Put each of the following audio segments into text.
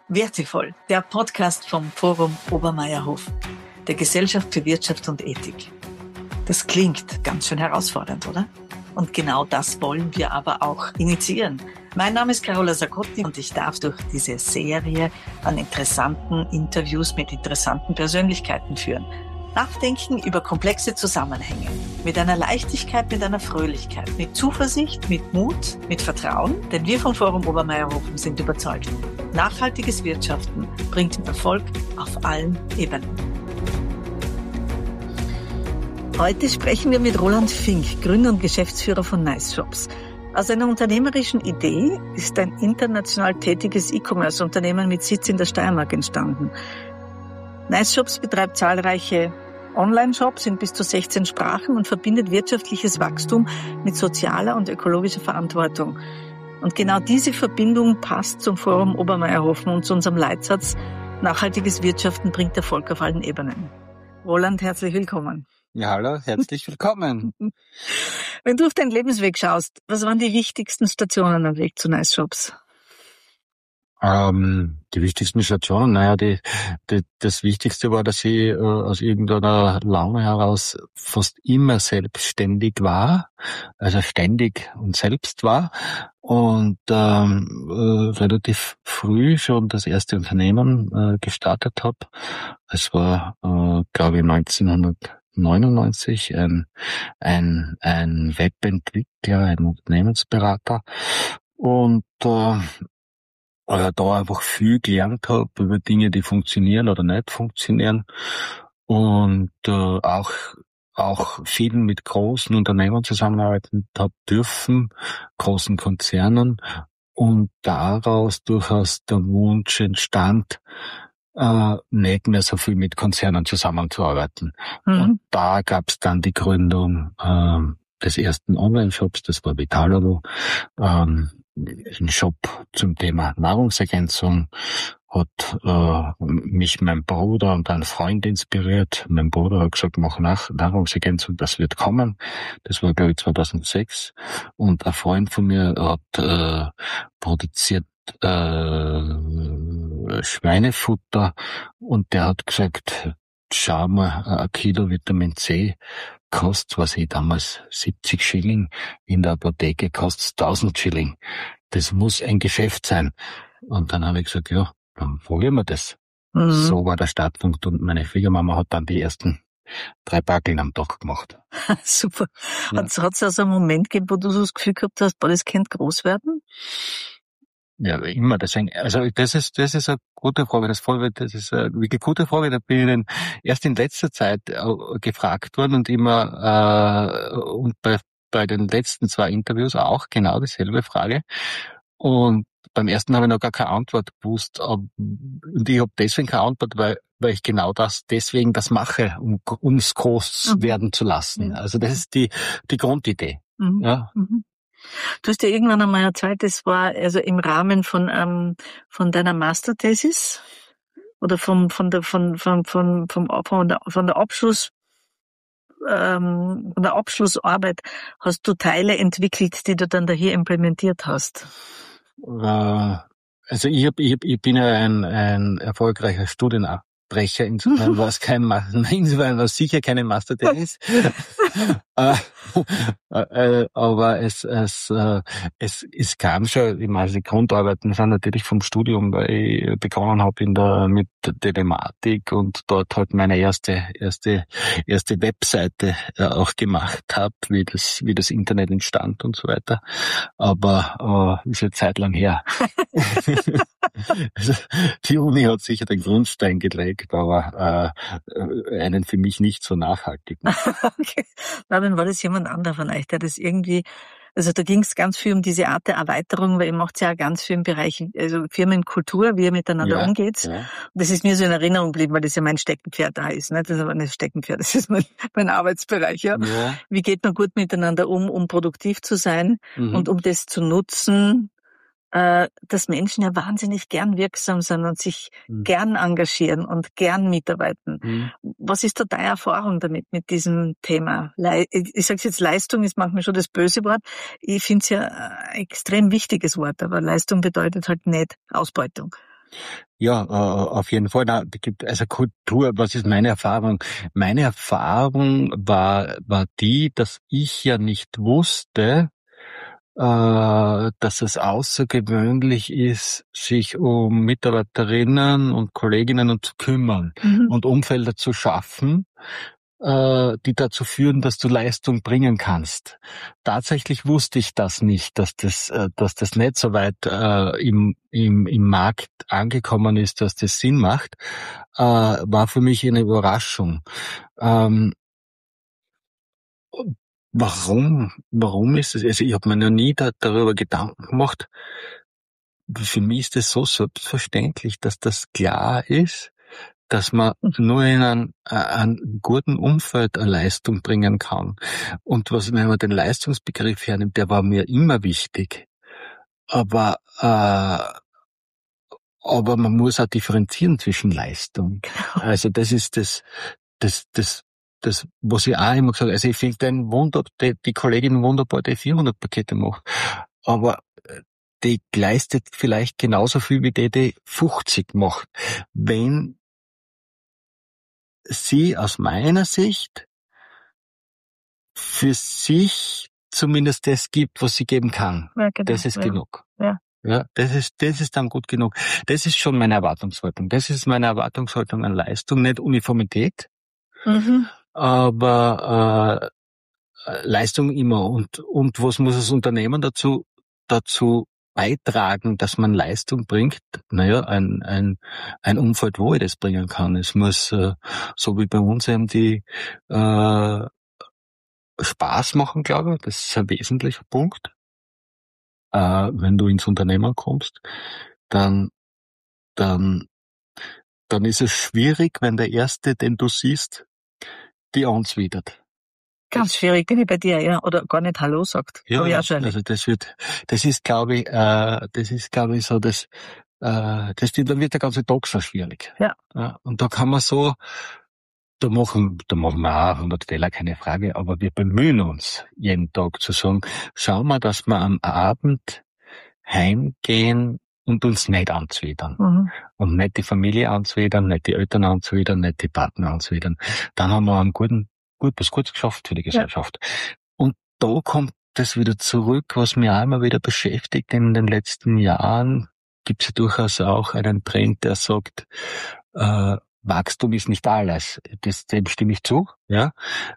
Wertevoll, der Podcast vom Forum Obermeierhof, der Gesellschaft für Wirtschaft und Ethik. Das klingt ganz schön herausfordernd, oder? Und genau das wollen wir aber auch initiieren. Mein Name ist Carola Sarkotti und ich darf durch diese Serie an interessanten Interviews mit interessanten Persönlichkeiten führen. Nachdenken über komplexe Zusammenhänge. Mit einer Leichtigkeit, mit einer Fröhlichkeit, mit Zuversicht, mit Mut, mit Vertrauen. Denn wir vom Forum Obermeierhofen sind überzeugt. Nachhaltiges Wirtschaften bringt Erfolg auf allen Ebenen. Heute sprechen wir mit Roland Fink, Gründer und Geschäftsführer von NiceShops. Aus einer unternehmerischen Idee ist ein international tätiges E-Commerce-Unternehmen mit Sitz in der Steiermark entstanden. NiceShops betreibt zahlreiche Online-Shops in bis zu 16 Sprachen und verbindet wirtschaftliches Wachstum mit sozialer und ökologischer Verantwortung. Und genau diese Verbindung passt zum Forum Obermeierhofen und zu unserem Leitsatz: Nachhaltiges Wirtschaften bringt Erfolg auf allen Ebenen. Roland, herzlich willkommen. Ja, hallo, herzlich willkommen. Wenn du auf deinen Lebensweg schaust, was waren die wichtigsten Stationen am Weg zu NiceShops? Die wichtigsten Stationen, das Wichtigste war, dass ich aus irgendeiner Laune heraus fast immer selbstständig war, also ständig und selbst war und relativ früh schon das erste Unternehmen gestartet habe. Es war, glaube ich, 1999 ein Webentwickler, ein Unternehmensberater und da einfach viel gelernt habe über Dinge, die funktionieren oder nicht funktionieren und auch viel mit großen Unternehmen zusammenarbeiten habe dürfen, großen Konzernen, und daraus durchaus der Wunsch entstand, nicht mehr so viel mit Konzernen zusammenzuarbeiten. Und da gab es dann die Gründung des ersten Online-Shops, das war Vitalalo, ein Shop zum Thema Nahrungsergänzung. Hat mich mein Bruder und ein Freund inspiriert. Mein Bruder hat gesagt, mach Nahrungsergänzung, das wird kommen. Das war, glaube ich, 2006. Und ein Freund von mir hat produziert Schweinefutter, und der hat gesagt, schau mal, ein Kilo Vitamin C kostet, was ich damals 70 Schilling, in der Apotheke kostet 1000 Schilling. Das muss ein Geschäft sein. Und dann habe ich gesagt, ja, dann probieren wir das. So war der Startpunkt, und meine Schwiegermama hat dann die ersten 3 Packeln am Tag gemacht. Super. Ja. Hat es also einen Moment gegeben, wo du so das Gefühl gehabt hast, boah, das könnte groß werden? Ja, immer. Deswegen, also das ist eine gute Frage. Das ist eine wirklich gute Frage. Da bin ich dann erst in letzter Zeit gefragt worden, und immer und bei den letzten 2 Interviews auch genau dieselbe Frage. Und beim ersten habe ich noch gar keine Antwort gewusst. Und ich habe deswegen keine Antwort, weil ich genau deswegen das mache, um es groß werden zu lassen. Also das ist die Grundidee. Ja. Du hast ja irgendwann einmal erzählt, das war also im Rahmen von deiner Masterthesis oder von der Abschlussarbeit hast du Teile entwickelt, die du dann da hier implementiert hast. Also ich bin ja ein erfolgreicher Studienabbrecher, insofern war es sicher keine Masterthesis. Aber es kam schon, ich meine, die Grundarbeiten sind natürlich vom Studium, weil ich begonnen habe mit der Telematik und dort halt meine erste Webseite auch gemacht habe, wie das Internet entstand und so weiter. Aber ist ja Zeit lang her. Also, die Uni hat sicher den Grundstein gelegt, aber einen für mich nicht so nachhaltig. Okay. Na, dann war das jemand anderer von euch, der das irgendwie, also da ging es ganz viel um diese Art der Erweiterung, weil ihr macht ja auch ganz viel im Bereich, also Firmenkultur, wie ihr miteinander umgeht. Ja. Und das ist mir so in Erinnerung geblieben, weil das ja mein Steckenpferd da ist. Ne? Das ist aber nicht Steckenpferd, das ist mein Arbeitsbereich. Ja? Wie geht man gut miteinander um produktiv zu sein und um das zu nutzen, dass Menschen ja wahnsinnig gern wirksam sind und sich gern engagieren und gern mitarbeiten. Was ist da deine Erfahrung damit, mit diesem Thema? Ich sage jetzt, Leistung ist manchmal schon das böse Wort. Ich finde es ja ein extrem wichtiges Wort, aber Leistung bedeutet halt nicht Ausbeutung. Ja, auf jeden Fall. Also Kultur, was ist meine Erfahrung? Meine Erfahrung war die, dass ich ja nicht wusste, dass es außergewöhnlich ist, sich um Mitarbeiterinnen und Kolleginnen zu kümmern und Umfelder zu schaffen, die dazu führen, dass du Leistung bringen kannst. Tatsächlich wusste ich das nicht, dass das nicht so weit im Markt angekommen ist, dass das Sinn macht, war für mich eine Überraschung. Warum ist es? Also ich habe mir noch nie darüber Gedanken gemacht. Für mich ist es so selbstverständlich, dass das klar ist, dass man nur in einem guten Umfeld eine Leistung bringen kann. Und wenn man den Leistungsbegriff hernimmt, der war mir immer wichtig. Aber man muss auch differenzieren zwischen Leistung. Also das ist das, was ich auch immer gesagt habe. Also ich finde die Kollegin wunderbar, die 400 Pakete macht. Aber die leistet vielleicht genauso viel wie die 50 macht. Wenn sie aus meiner Sicht für sich zumindest das gibt, was sie geben kann. Ja, genau. Das ist genug. Ja. Ja, das ist dann gut genug. Das ist schon meine Erwartungshaltung. Das ist meine Erwartungshaltung an Leistung, nicht Uniformität, aber Leistung immer. Und was muss das Unternehmen dazu beitragen, dass man Leistung bringt? Naja, ein Umfeld, wo ich das bringen kann. Es muss, so wie bei uns eben die Spaß machen, glaube ich. Das ist ein wesentlicher Punkt. Wenn du ins Unternehmen kommst, dann ist es schwierig, wenn der Erste, den du siehst, die anzwidert. Ganz schwierig, bin ich bei dir, ja, oder gar nicht Hallo sagt. Ja, also das ist, glaube ich, so dann wird der ganze Tag so schwierig. Ja. Und da kann man so, da machen wir auch 100 Fehler, keine Frage, aber wir bemühen uns, jeden Tag zu sagen, schauen wir, dass wir am Abend heimgehen und uns nicht anzwidern. Und nicht die Familie anzwidern, nicht die Eltern anzwidern, nicht die Partner anzwidern. Dann haben wir was Gutes geschafft für die Gesellschaft. Ja. Und da kommt das wieder zurück, was mich auch immer wieder beschäftigt. In den letzten Jahren gibt es ja durchaus auch einen Trend, der sagt, Wachstum ist nicht alles. Dem stimme ich zu. Ja.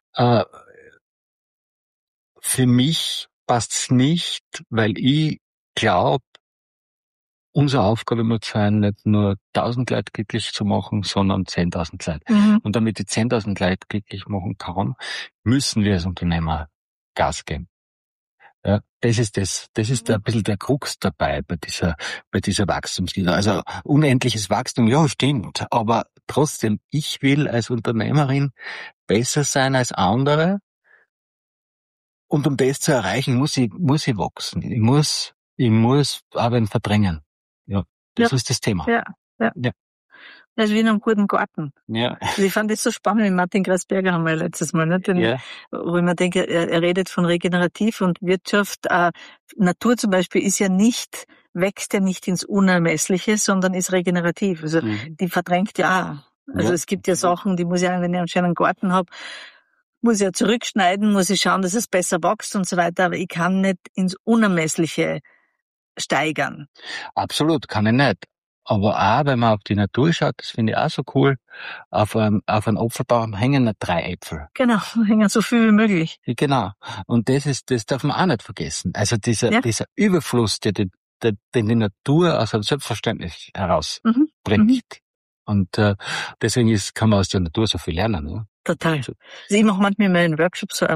Für mich passt's nicht, weil ich glaube, unsere Aufgabe muss sein, nicht nur 1000 Leute glücklich zu machen, sondern 10.000 Leute. Und damit ich 10.000 Leute glücklich machen kann, müssen wir als Unternehmer Gas geben. Ja, das ist ein bisschen der Krux dabei bei dieser Wachstumskrise. Also unendliches Wachstum, ja, stimmt. Aber trotzdem, ich will als Unternehmerin besser sein als andere. Und um das zu erreichen, muss ich wachsen. Ich muss aber verdrängen. Ja, das ist das Thema. Ja. Das ist wie in einem guten Garten. Ja. Also ich fand das so spannend, mit Martin Kreisberger haben wir letztes Mal, ne? Wo ich mir denke, er redet von regenerativ und Wirtschaft. Natur zum Beispiel wächst ja nicht ins Unermessliche, sondern ist regenerativ. Also die verdrängt ja auch. Also es gibt ja Sachen, die muss ich, wenn ich einen schönen Garten habe, muss ich ja zurückschneiden, muss ich schauen, dass es besser wächst und so weiter, aber ich kann nicht ins Unermessliche steigern. Absolut, kann ich nicht. Aber auch, wenn man auf die Natur schaut, das finde ich auch so cool, auf einem Apfelbaum hängen 3 Äpfel. Genau, hängen so viel wie möglich. Genau. Und das darf man auch nicht vergessen. Also dieser Überfluss, den die Natur aus einem Selbstverständnis herausbringt. Und deswegen kann man aus der Natur so viel lernen. Ne? Total. Also ich mache manchmal in meinen Workshops so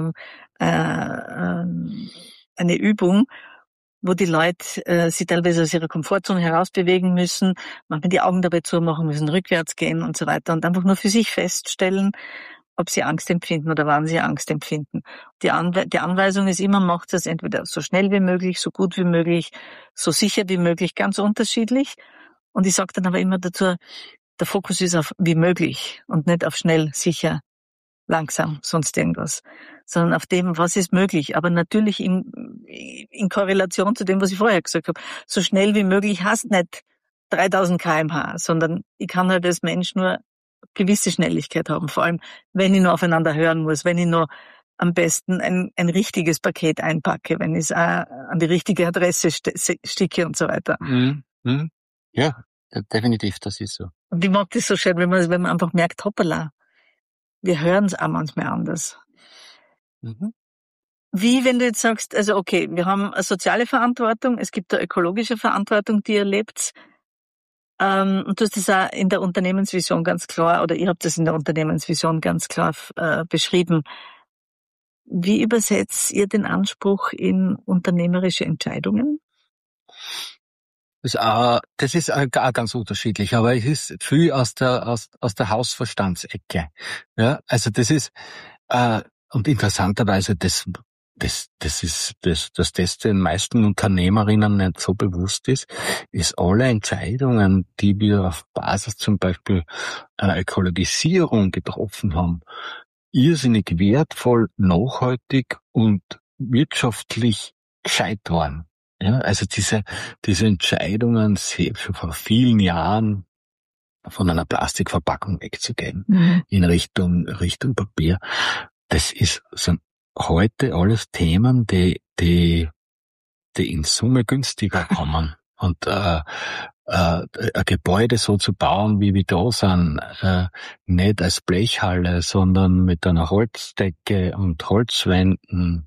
eine Übung, wo die Leute sich teilweise aus ihrer Komfortzone herausbewegen müssen, manchmal die Augen dabei zumachen müssen, rückwärts gehen und so weiter und einfach nur für sich feststellen, ob sie Angst empfinden oder wann sie Angst empfinden. Die Anweisung ist immer, macht es entweder so schnell wie möglich, so gut wie möglich, so sicher wie möglich, ganz unterschiedlich. Und ich sage dann aber immer dazu, der Fokus ist auf wie möglich und nicht auf schnell, sicher, langsam, sonst irgendwas, sondern auf dem, was ist möglich, aber natürlich in Korrelation zu dem, was ich vorher gesagt habe. So schnell wie möglich heißt nicht 3000 km/h, sondern ich kann halt als Mensch nur gewisse Schnelligkeit haben. Vor allem, wenn ich nur aufeinander hören muss, wenn ich nur am besten ein richtiges Paket einpacke, wenn ich es an die richtige Adresse sticke und so weiter. Ja, definitiv, das ist so. Und ich mag das so schön, wenn man einfach merkt, hoppala, wir hören es auch manchmal anders. Wie, wenn du jetzt sagst, also okay, wir haben eine soziale Verantwortung, es gibt eine ökologische Verantwortung, die ihr lebt, und du hast das auch in der Unternehmensvision ganz klar, oder ihr habt das in der Unternehmensvision ganz klar beschrieben. Wie übersetzt ihr den Anspruch in unternehmerische Entscheidungen? Das ist auch ganz unterschiedlich, aber es ist viel aus der Hausverstandsecke. Ja, also das ist, und interessanterweise, dass den meisten Unternehmerinnen nicht so bewusst ist alle Entscheidungen, die wir auf Basis zum Beispiel einer Ökologisierung getroffen haben, irrsinnig wertvoll, nachhaltig und wirtschaftlich gescheit waren. Ja, also diese Entscheidungen, schon vor vielen Jahren von einer Plastikverpackung wegzugehen, in Richtung Papier, sind heute alles Themen, die in Summe günstiger kommen. Und ein Gebäude so zu bauen, wie wir da sind, nicht als Blechhalle, sondern mit einer Holzdecke und Holzwänden,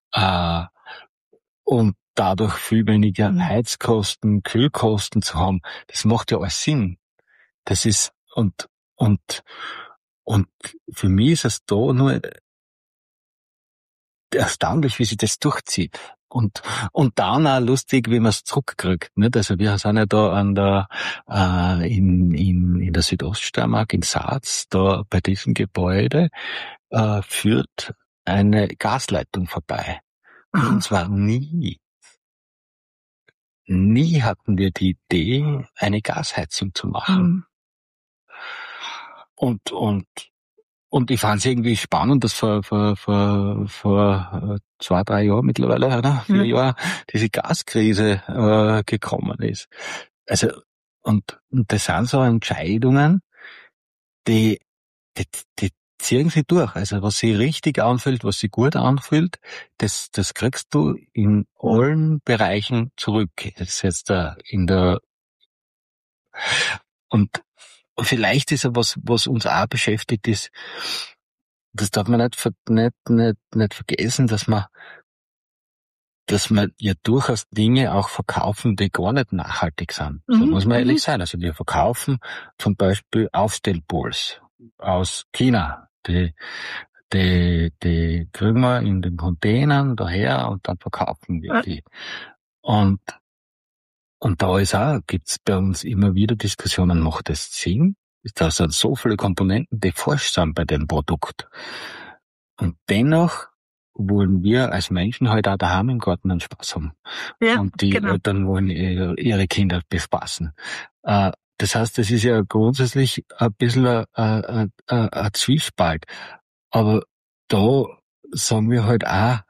und dadurch viel weniger Heizkosten, Kühlkosten zu haben, das macht ja alles Sinn. Das ist, und für mich ist es da nur erstaunlich, wie sich das durchzieht. Und dann auch lustig, wie man es zurückkriegt, nicht? Also wir sind ja da in der Südoststeiermark, in Saaz, da bei diesem Gebäude, führt eine Gasleitung vorbei. Und zwar nie hatten wir die Idee, eine Gasheizung zu machen. Und ich fand es irgendwie spannend, dass vor 2-3 Jahren mittlerweile, oder 4 Jahren, diese Gaskrise gekommen ist. Also, und das sind so Entscheidungen, die ziehen sie durch. Also was sich richtig anfühlt, was sich gut anfühlt, das kriegst du in allen Bereichen zurück. Das ist jetzt und vielleicht ist ja was uns auch beschäftigt ist, das darf man nicht vergessen, dass man ja durchaus Dinge auch verkaufen, die gar nicht nachhaltig sind. So muss man ehrlich sein. Also wir verkaufen zum Beispiel Aufstellpools aus China. Die kriegen wir in den Containern daher und dann verkaufen wir die. Und da gibt's bei uns immer wieder Diskussionen, macht das Sinn? Da sind so viele Komponenten, die falsch sind bei dem Produkt. Und dennoch wollen wir als Menschen halt auch daheim im Garten einen Spaß haben. Ja, und die Eltern wollen ihre Kinder bespaßen. Das heißt, das ist ja grundsätzlich ein bisschen ein Zwiespalt. Aber da sagen wir halt auch,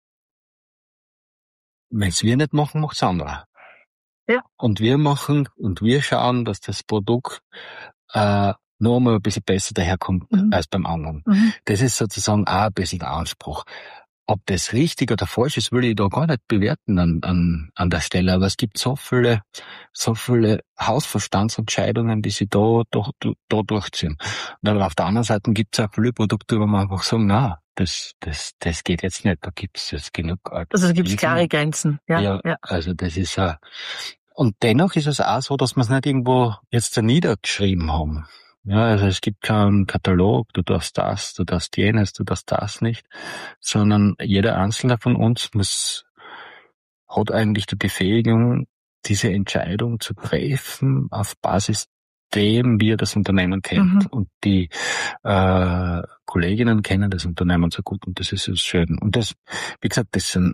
wenn's wir nicht machen, macht's andere. Ja. Und wir schauen, dass das Produkt noch mal ein bisschen besser daherkommt als beim anderen. Das ist sozusagen auch ein bisschen der Anspruch. Ob das richtig oder falsch ist, will ich da gar nicht bewerten an der Stelle. Aber es gibt so viele Hausverstandsentscheidungen, die sich da durchziehen. Und dann auf der anderen Seite gibt es auch viele Produkte, wo man einfach sagen, na, das geht jetzt nicht, da gibt's jetzt genug. Also da gibt's klare Grenzen. Ja. Also das ist und dennoch ist es auch so, dass wir es nicht irgendwo jetzt niedergeschrieben haben. Ja, also es gibt keinen Katalog, du darfst das, du darfst jenes, du darfst das nicht, sondern jeder Einzelne von uns hat eigentlich die Befähigung, diese Entscheidung zu treffen auf Basis dem, wie er das Unternehmen kennt. Und die Kolleginnen kennen das Unternehmen so gut und das ist so schön. Und das, wie gesagt,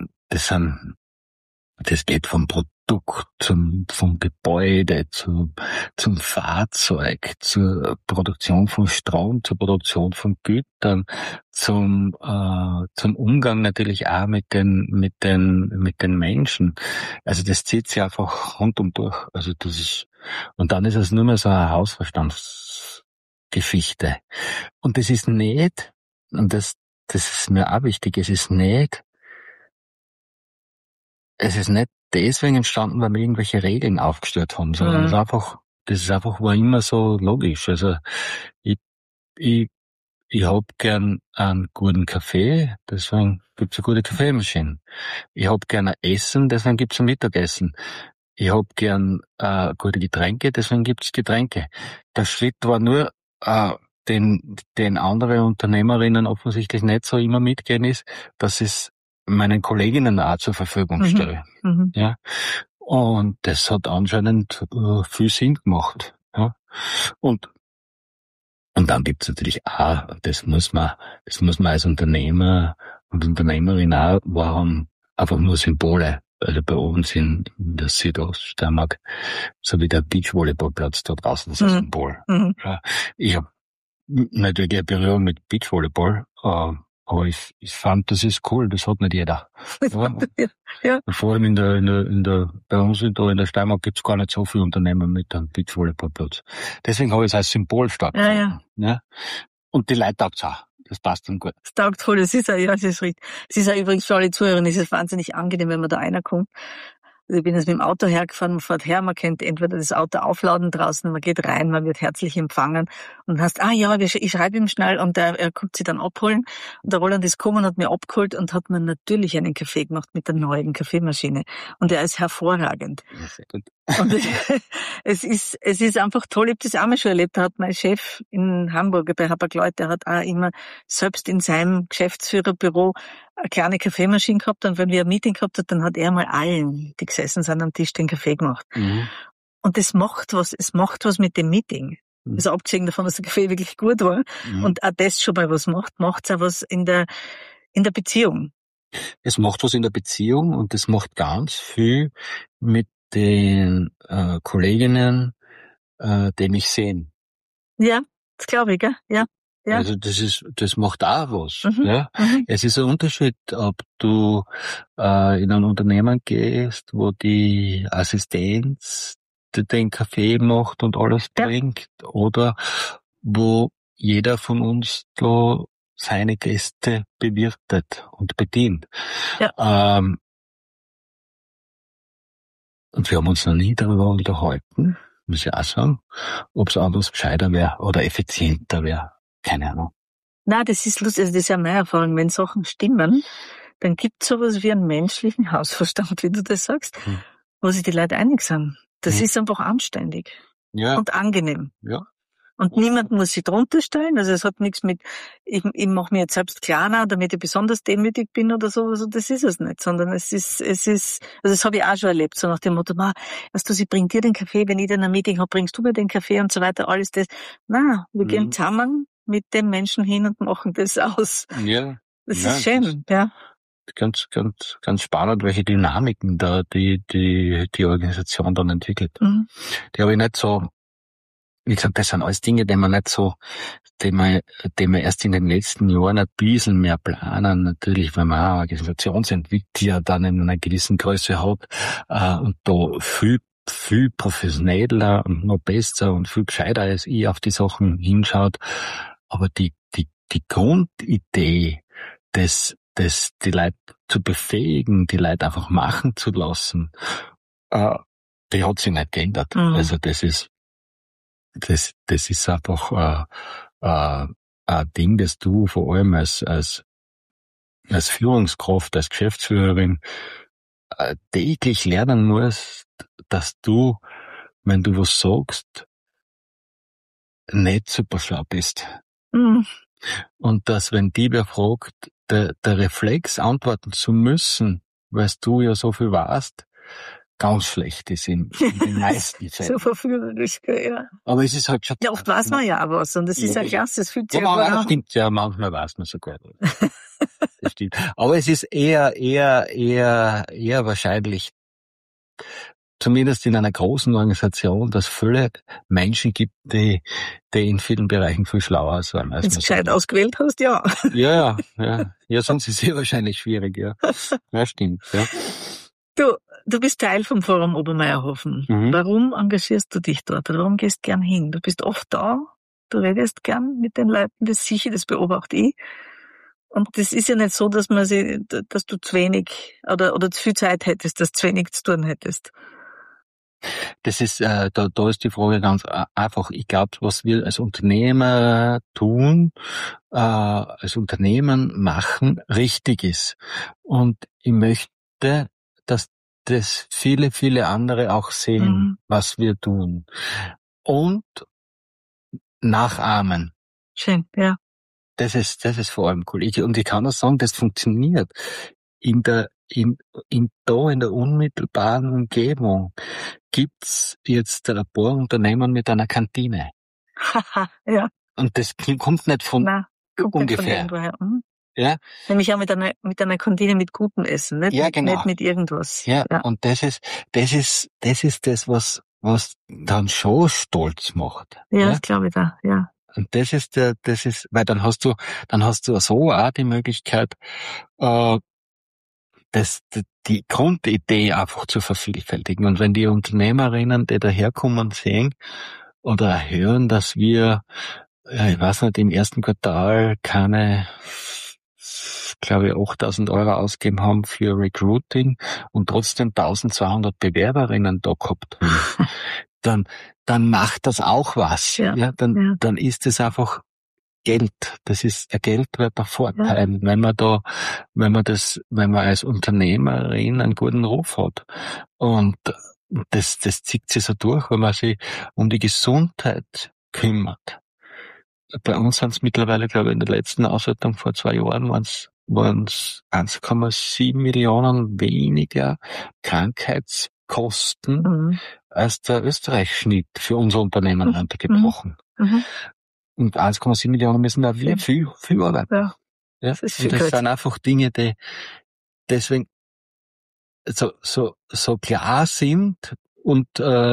das geht vom Produkt, vom Gebäude, zum Fahrzeug, zur Produktion von Strom, zur Produktion von Gütern, zum Umgang natürlich auch mit den Menschen. Also das zieht sich einfach rundum durch. Also das ist, Und dann ist es nur mehr so eine Hausverstandsgeschichte. Und das ist nicht, und das ist mir auch wichtig, es ist nicht deswegen entstanden, weil wir irgendwelche Regeln aufgestellt haben, sondern das ist einfach, war immer so logisch. Also, ich hab gern einen guten Kaffee, deswegen gibt's eine gute Kaffeemaschine. Ich hab gern ein Essen, deswegen gibt's ein Mittagessen. Ich hab gern gute Getränke, deswegen gibt's Getränke. Der Schritt war nur, den andere Unternehmerinnen offensichtlich nicht so immer mitgehen ist, dass es meinen Kolleginnen auch zur Verfügung stelle. Ja. Und das hat anscheinend viel Sinn gemacht. Ja. Und dann gibt's natürlich auch, das muss man als Unternehmer und Unternehmerin auch warum einfach nur Symbole. Also bei uns in der Südoststeiermark, so wie der Beachvolleyballplatz da draußen, das ist ein Symbol. Ja, ich habe natürlich eine Berührung mit Beachvolleyball, aber ich fand, das ist cool, das hat nicht jeder. Ja. Vor allem bei uns in der Steiermark gibt's gar nicht so viele Unternehmen mit einem Beachvolleyballplatz. Deswegen habe ich es als Symbol stark gefunden. Ja. Und die Leute taugt's auch. Das passt dann gut. Das taugt voll, das ist richtig. Es ist ja übrigens für alle Zuhörer, es ist wahnsinnig angenehm, wenn man da reinkommt. Also ich bin jetzt mit dem Auto hergefahren, man fährt her, man kennt entweder das Auto aufladen draußen, man geht rein, man wird herzlich empfangen und hast, ich schreibe ihm schnell und er kommt sie dann abholen. Und der Roland ist gekommen und hat mir abgeholt und hat mir natürlich einen Kaffee gemacht mit der neuen Kaffeemaschine. Und er ist hervorragend. Ja, sehr gut. Und es ist einfach toll, ich habe das auch mal schon erlebt, da hat mein Chef in Hamburg bei Hapag-Lloyd, der hat auch immer selbst in seinem Geschäftsführerbüro eine kleine Kaffeemaschine gehabt und wenn wir ein Meeting gehabt hat, dann hat er mal allen, die gesessen sind am Tisch, den Kaffee gemacht. Und es macht was mit dem Meeting. Also abgesehen davon, dass der Kaffee wirklich gut war und auch das schon mal was macht's auch was in der Beziehung. Es macht was in der Beziehung und es macht ganz viel mit den Kolleginnen, die mich sehen. Ja, das glaube ich, gell? Ja. Ja. Also das macht auch was. Ja. Es ist ein Unterschied, ob du in ein Unternehmen gehst, wo die Assistenz den Kaffee macht und alles bringt, oder wo jeder von uns da seine Gäste bewirtet und bedient. Ja. Und wir haben uns noch nie darüber unterhalten, muss ich auch sagen, ob es anders gescheiter wäre oder effizienter wäre. Keine Ahnung. Na, das ist lustig, also das ist ja meine Erfahrung. Wenn Sachen stimmen, dann gibt es sowas wie einen menschlichen Hausverstand, wie du das sagst, wo sich die Leute einig sind. Das ist einfach anständig und angenehm. Ja. Und niemand muss sich drunter stellen. Also es hat nichts mit, ich mache mir jetzt selbst kleiner, damit ich besonders demütig bin oder so. Also das ist es nicht, sondern es ist, also das habe ich auch schon erlebt, so nach dem Motto, weißt du, sie bringt dir den Kaffee, wenn ich dann ein Meeting habe, bringst du mir den Kaffee und so weiter, alles das. Na, wir gehen zusammen mit dem Menschen hin und machen das aus. Ja. Das ist schön, ja. Ganz spannend, welche Dynamiken da die Organisation dann entwickelt. Die habe ich nicht so, wie gesagt, das sind alles Dinge, die man erst in den letzten Jahren ein bisschen mehr planen. Natürlich, wenn man eine Organisation entwickelt, die ja dann in einer gewissen Größe hat, und da viel professioneller und noch besser und viel gescheiter als ich auf die Sachen hinschaut. Aber die Grundidee, die Leute zu befähigen, die Leute einfach machen zu lassen, die hat sich nicht geändert. Also das ist einfach ein Ding, das du vor allem als Führungskraft, als Geschäftsführerin täglich lernen musst, dass du, wenn du was sagst, nicht super schlau bist. Und dass, wenn die wer fragt, der Reflex antworten zu müssen, weil du ja so viel weißt, ganz schlecht ist in den meisten Fällen. So verführerisch, ja. Aber es ist halt schon... Ja, oft weiß man ja auch was und das ist ja klasse, das fühlt sich ja an. Das stimmt, ja, manchmal weiß man sogar. Das stimmt. Aber es ist eher wahrscheinlich, zumindest in einer großen Organisation, dass viele Menschen gibt, die in vielen Bereichen viel schlauer sind. Wenn du gescheit ausgewählt hast, ja. Ja, sonst ist es wahrscheinlich schwierig, ja. Ja, stimmt, ja. Du, du bist Teil vom Forum Obermeierhofen. Warum engagierst du dich dort? Oder warum gehst gern hin? Du bist oft da, du redest gern mit den Leuten, das sicher, das beobachte ich. Und das ist ja nicht so, dass du zu wenig oder zu viel Zeit hättest, dass du zu wenig zu tun hättest. Das ist, da ist die Frage ganz einfach. Ich glaube, was wir als Unternehmer tun, als Unternehmen machen, richtig ist. Und ich möchte, dass das viele, viele andere auch sehen, was wir tun. Und nachahmen. Schön, ja. Das ist vor allem cool. Und ich kann auch sagen, das funktioniert. In der unmittelbaren Umgebung gibt's jetzt ein paar Unternehmen mit einer Kantine. Ja. Und das kommt nicht von ungefähr. Nicht von irgendwoher. Ja. Nämlich auch mit einer Kantine mit gutem Essen, nicht? Ja, genau. Nicht mit irgendwas. Ja. Und das ist das, was dann schon stolz macht. Ja, das glaube ich da, ja. Und weil dann hast du so auch die Möglichkeit, die Grundidee einfach zu vervielfältigen. Und wenn die Unternehmerinnen, die daherkommen, sehen oder hören, dass wir, ich weiß nicht, im ersten Quartal keine, glaube ich, 8.000 € ausgegeben haben für Recruiting und trotzdem 1.200 Bewerberinnen da gehabt haben, dann macht das auch was. Ja, dann ist es einfach Geld. Das ist ein geldwerter Vorteil, wenn man als Unternehmerin einen guten Ruf hat. Und das zieht sich so durch, wenn man sich um die Gesundheit kümmert. Bei uns sind es mittlerweile, glaube ich, in der letzten Auswertung vor 2 Jahren waren es 1,7 Millionen weniger Krankheitskosten als der Österreich-Schnitt für unser Unternehmen runtergebrochen. Und 1,7 Millionen müssen da wir viel arbeiten. Ja. Das ist viel das sind einfach Dinge, die deswegen so klar sind und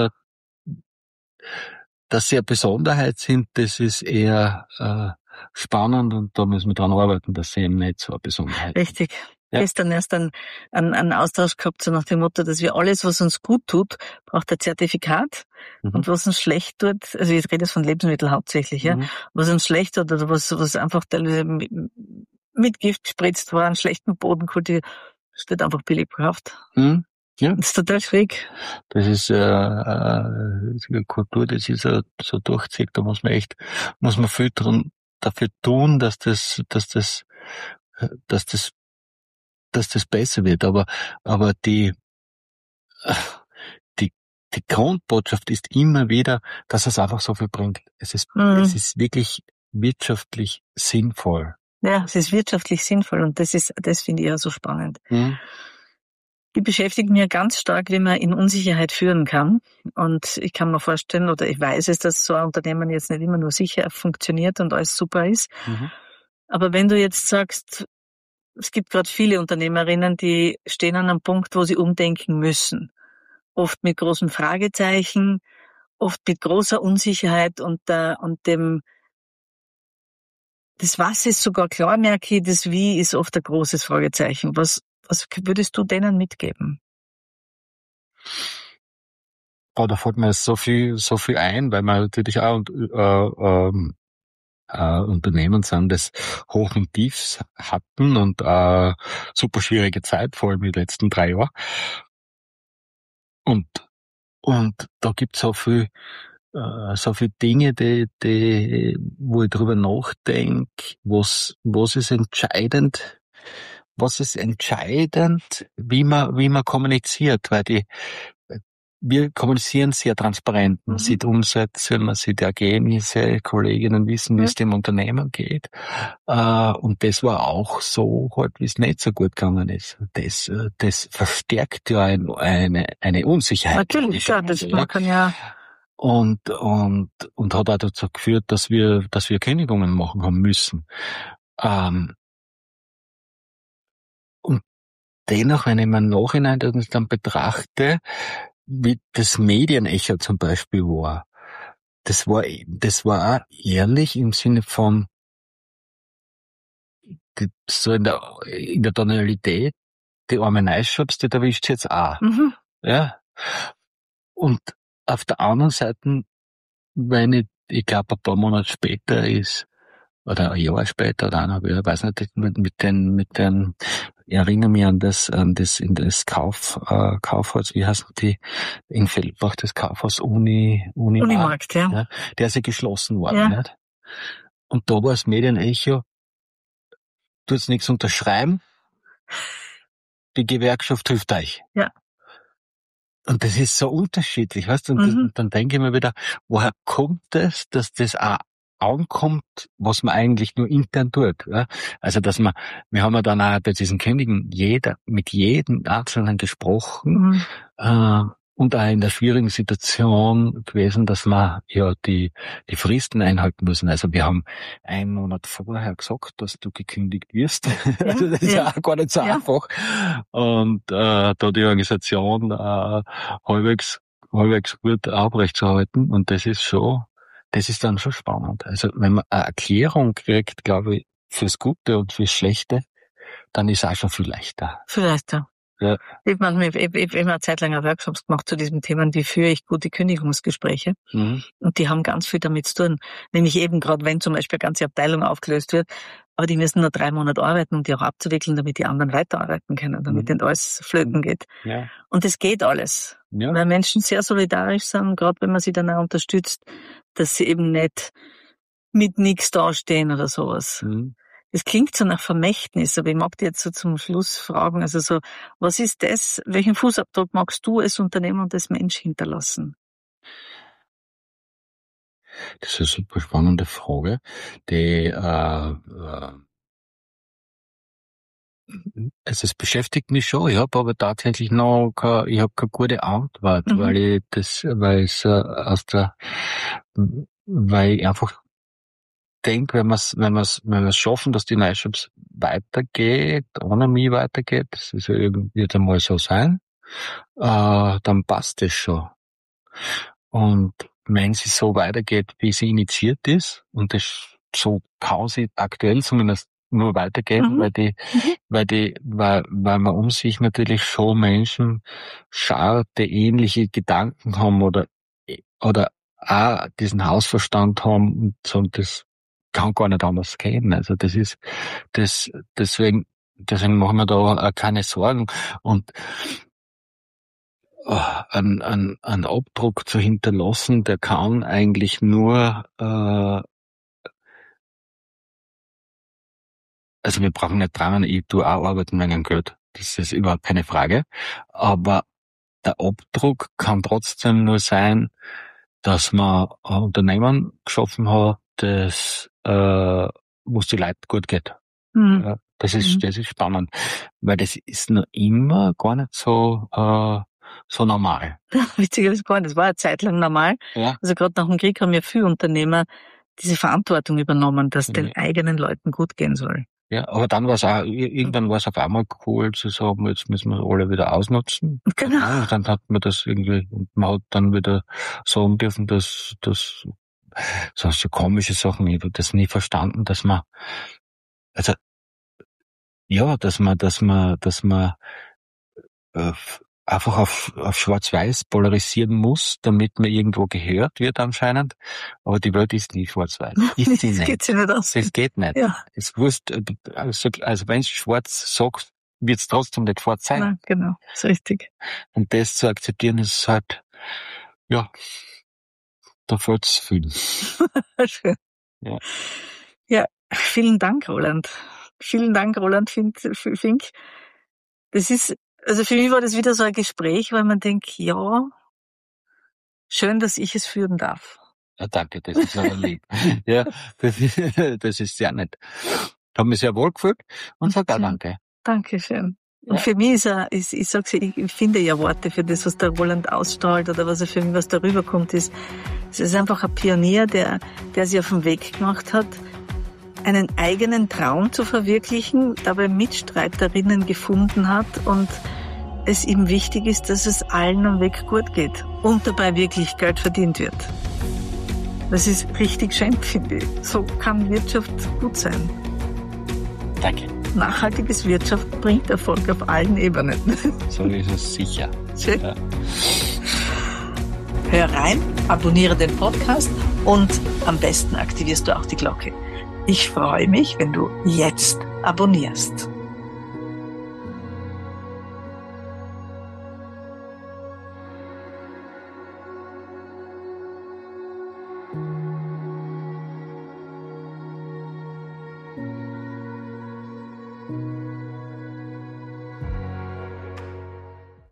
dass sie eine Besonderheit sind, das ist eher spannend und da müssen wir dran arbeiten, dass sie eben nicht so eine Besonderheit sind. Richtig. Ja. Gestern erst einen Austausch gehabt, so nach dem Motto, dass wir alles, was uns gut tut, braucht ein Zertifikat. Und was uns schlecht tut, also ich rede jetzt von Lebensmitteln hauptsächlich, ja, was uns schlecht tut oder was einfach teilweise mit Gift gespritzt war, einen schlechten Boden kultiviert, das wird einfach billig gekauft. Ja. Das ist total schräg. Das ist eine Kultur, das ist so durchzieht, da muss man viel dafür tun, dass das besser wird. Aber die Grundbotschaft ist immer wieder, dass es einfach so viel bringt. Es ist wirklich wirtschaftlich sinnvoll. Ja, es ist wirtschaftlich sinnvoll und das finde ich ja so spannend. Die beschäftigt mich ganz stark, wie man in Unsicherheit führen kann. Und ich kann mir vorstellen, oder ich weiß es, dass so ein Unternehmen jetzt nicht immer nur sicher funktioniert und alles super ist. Aber wenn du jetzt sagst, es gibt gerade viele Unternehmerinnen, die stehen an einem Punkt, wo sie umdenken müssen. Oft mit großen Fragezeichen, oft mit großer Unsicherheit und dem, das Was ist sogar klar, merke ich, das Wie ist oft ein großes Fragezeichen. Was würdest du denen mitgeben? Da fällt mir so viel ein, weil wir natürlich auch Unternehmen sind, das Hoch und Tiefs hatten und super schwierige Zeit, vor allem die letzten 3 Jahre. Und da gibt's so viel Dinge, wo ich drüber nachdenke, was ist entscheidend, wie man kommuniziert, weil wir kommunizieren sehr transparent. Man sieht Umsätze, man sieht Ergebnisse, Kolleginnen wissen, wie es dem Unternehmen geht. Und das war auch so, halt, wie es nicht so gut gegangen ist. Das verstärkt ja eine Unsicherheit. Natürlich, klar, man kann ja. Und hat auch dazu geführt, dass wir Kündigungen machen haben müssen. Und dennoch, wenn ich mir im Nachhinein das dann betrachte, wie das Medienecho zum Beispiel war, das war auch ehrlich im Sinne von so in der Tonalität, die arme Neischabs, die erwischt jetzt auch. Ja. Und auf der anderen Seite, wenn ich glaube, ein paar Monate später ist, oder ein Jahr später oder eineinhalb Jahre, weiß nicht, mit den, ich erinnere mich an das in das Kaufhaus, wie heißen die, in Feldbach, das Kaufhaus Unimarkt, ja. Der ist ja geschlossen worden, nicht? Und da war das Medienecho, tut's nichts unterschreiben, die Gewerkschaft hilft euch. Ja. Und das ist so unterschiedlich, weißt du? Und dann denke ich mir wieder, woher kommt das, dass das auch ankommt, was man eigentlich nur intern tut. Ja? Also wir haben ja dann auch bei diesen Königen mit jedem Einzelnen gesprochen, und auch in der schwierigen Situation gewesen, dass wir ja die Fristen einhalten müssen. Also wir haben 1 Monat vorher gesagt, dass du gekündigt wirst. Ja, also das ist ja auch gar nicht so einfach. Und da die Organisation halbwegs gut aufrechtzuerhalten. Und das ist dann schon spannend. Also wenn man eine Erklärung kriegt, glaube ich, fürs Gute und fürs Schlechte, dann ist es auch schon viel leichter. Viel leichter. Ja. Ich habe immer eine Zeit lang Workshops gemacht zu diesem Thema, wie führe ich gute Kündigungsgespräche. Und die haben ganz viel damit zu tun. Nämlich eben gerade, wenn zum Beispiel eine ganze Abteilung aufgelöst wird, aber die müssen nur 3 Monate arbeiten, um die auch abzuwickeln, damit die anderen weiterarbeiten können, damit nicht alles flöten geht. Ja. Und es geht alles. Ja. Weil Menschen sehr solidarisch sind, gerade wenn man sie dann auch unterstützt, dass sie eben nicht mit nichts dastehen oder sowas. Das klingt so nach Vermächtnis, aber ich mag dir jetzt so zum Schluss fragen, also so, was ist das, welchen Fußabdruck magst du als Unternehmer und als Mensch hinterlassen? Das ist eine super spannende Frage, die, also es beschäftigt mich schon, ich habe aber tatsächlich ich habe keine gute Antwort, weil ich einfach denke, wenn wir es schaffen, dass die Neushops weitergeht, ohne mich weitergeht, das ist ja irgendwie jetzt einmal so sein, dann passt das schon. Und wenn sie so weitergeht, wie sie initiiert ist, und das so kann sie aktuell zumindest nur weitergehen, weil man um sich natürlich schon Menschen schaut, die ähnliche Gedanken haben oder auch diesen Hausverstand haben und so, das kann gar nicht anders gehen. Also deswegen machen wir da auch keine Sorgen. Und einen Abdruck zu hinterlassen, der kann eigentlich nur, also wir brauchen nicht dran, ich tue auch arbeiten wegen Geld. Das ist überhaupt keine Frage. Aber der Abdruck kann trotzdem nur sein, dass man ein Unternehmen geschaffen hat, das, wo es die Leute gut geht. Ja, das ist spannend. Weil das ist noch immer gar nicht so normal. Witzigerweise gar nicht. Das war eine Zeit lang normal. Ja. Also gerade nach dem Krieg haben ja viele Unternehmer diese Verantwortung übernommen, dass den eigenen Leuten gut gehen soll. Ja, aber dann war es auch, irgendwann war es auf einmal cool zu sagen, jetzt müssen wir alle wieder ausnutzen. Genau. Ja, dann hat man das irgendwie, man hat dann wieder sagen dürfen, dass so komische Sachen, ich habe das nie verstanden, dass man einfach auf Schwarz-Weiß polarisieren muss, damit man irgendwo gehört wird anscheinend. Aber die Welt ist nie schwarz-weiß. Ist sie nicht. Das geht sich nicht aus. Das geht nicht. Ja. Es wurscht, also wenn es schwarz sagt, wird es trotzdem nicht schwarz sein. Nein, genau, ist richtig. Und das zu akzeptieren ist halt, ja, da fällt es viel. Schön. Ja, vielen Dank, Roland. Vielen Dank, Roland Fink. Das ist, also für mich war das wieder so ein Gespräch, weil man denkt, ja, schön, dass ich es führen darf. Ja, danke, das ist aber lieb. Ja, das ist sehr nett. Ich habe mich sehr wohl gefühlt und sage auch danke. Dankeschön. Und für mich ist ich sag's, ich finde ja Worte für das, was der Roland ausstrahlt oder was darüber kommt, es ist einfach ein Pionier, der sich auf den Weg gemacht hat, einen eigenen Traum zu verwirklichen, dabei Mitstreiterinnen gefunden hat und es ihm wichtig ist, dass es allen am Weg gut geht und dabei wirklich Geld verdient wird. Das ist richtig schön, finde ich. So kann Wirtschaft gut sein. Danke. nachhaltiges Wirtschaft bringt Erfolg auf allen Ebenen. So ist es sicher. Schön. Ja. Hör rein, abonniere den Podcast und am besten aktivierst du auch die Glocke. Ich freue mich, wenn du jetzt abonnierst.